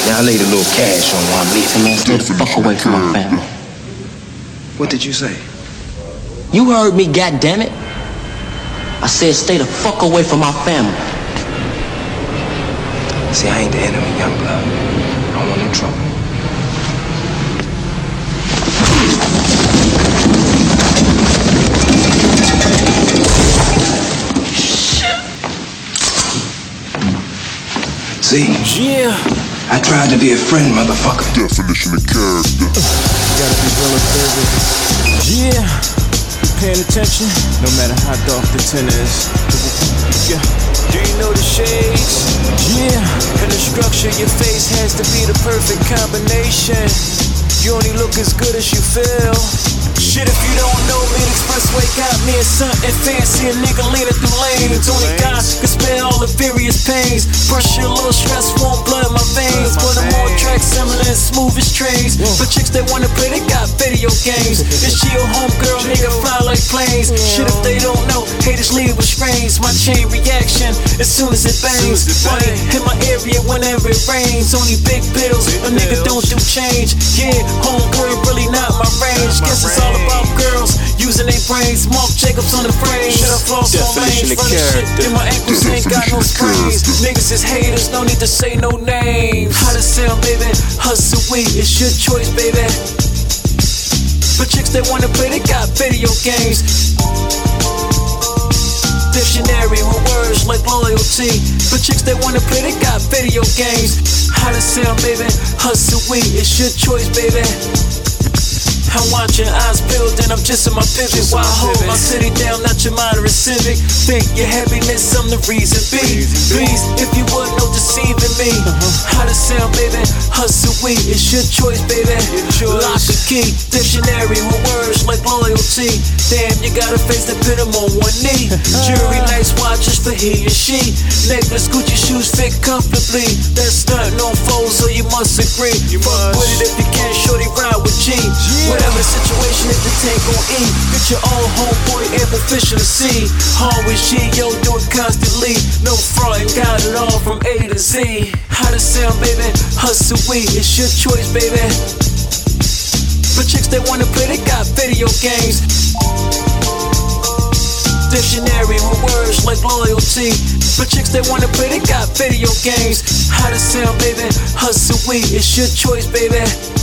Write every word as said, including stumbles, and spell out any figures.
Yeah, I laid a little cash on while I'm leaving. Man, stay the fuck away from my family. What did you say? You heard me, goddammit. I said stay the fuck away from my family. See, I ain't the enemy, young blood. I don't want no trouble. See? Yeah. I tried to be a friend, motherfucker. Definition of character. Gotta be real, baby. Yeah. Paying attention, no matter how dark the tin is. Yeah. Do you know the shades? Yeah. And the structure of your face has to be the perfect combination. You only look as good as you feel. Shit, if you don't know me, the expressway got me in something fancy. A nigga leaning through lanes. Only God can spare all the various pains. Pressure, a little stress, won't blood in my veins. But I'm on track, similar and smooth as trains. For chicks that wanna play, they got video games. Is she a homegirl, nigga, fly like planes. Shit, if they don't know, haters leave with strains. My chain reaction, as soon as it bangs. Money in my area whenever it rains. Only big bills, a nigga don't do change. Yeah, homegirl really not my range. Guess it's all about girls using their brains. Mark Jacobs on the frame. Should I floss on range? Running shit in my ankles ain't got no sprains. Niggas is haters, no need to say no names. How to sell, baby? Hustle weed, it's your choice, baby. For chicks that wanna play, they got video games. Dictionary with words like loyalty. For chicks that wanna play, they got video games. How to sell, baby? Hustle weed, it's your choice, baby. I'm watching eyes build and I'm just in my pivot. While I hold my city down, not your moderate civic. Think your heaviness, I'm the reason be. Please, if you would, no deceiving me. How to sound, baby? Hustle weed, it's your choice, baby. Lock the key, dictionary with words like loyalty. Damn, you gotta face the pit, I'm on one knee. Jury nice watches for he and she. Necklace, Gucci shoes fit comfortably. That's nothing on foes, so you must agree. Fuck with it if you can't, shorty ride with G. Whatever the situation, if the tank gon' eat, get your own homeboy ample fish in the sea. Always G, yo, do it constantly. No fraud, got it all from A to Z. How to sound, baby? Hustle weed, it's your choice, baby. For chicks that wanna play, they got video games. Dictionary with words like loyalty. For chicks that wanna play, they got video games. How to sound, baby? Hustle weed, it's your choice, baby.